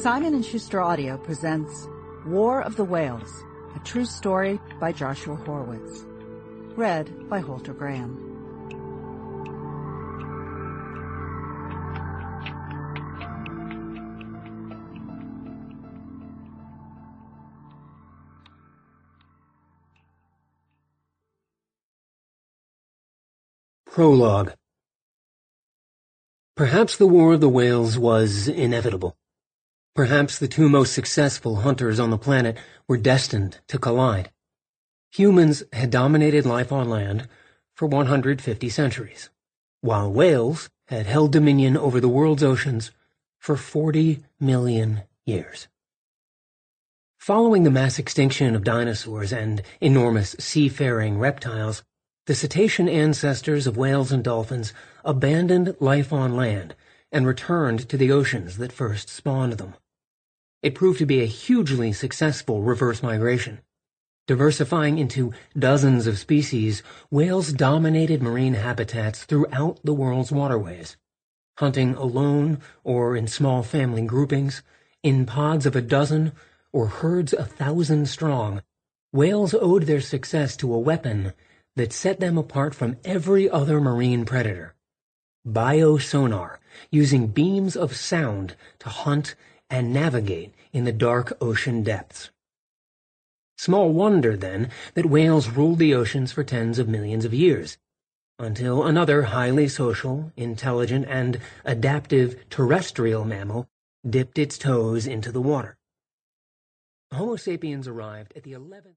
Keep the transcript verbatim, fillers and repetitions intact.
Simon and Schuster Audio presents War of the Whales, a true story by Joshua Horwitz. Read by Holter Graham. Prologue. Perhaps the War of the Whales was inevitable. Perhaps the two most successful hunters on the planet were destined to collide. Humans had dominated life on land for one hundred fifty centuries, while whales had held dominion over the world's oceans for forty million years. Following the mass extinction of dinosaurs and enormous seafaring reptiles, the cetacean ancestors of whales and dolphins abandoned life on land and returned to the oceans that first spawned them. It proved to be a hugely successful reverse migration. Diversifying into dozens of species, whales dominated marine habitats throughout the world's waterways. Hunting alone or in small family groupings, in pods of a dozen or herds a thousand strong, whales owed their success to a weapon that set them apart from every other marine predator: biosonar, using beams of sound to hunt and navigate in the dark ocean depths. Small wonder, then, that whales ruled the oceans for tens of millions of years, until another highly social, intelligent, and adaptive terrestrial mammal dipped its toes into the water. Homo sapiens arrived at the eleventh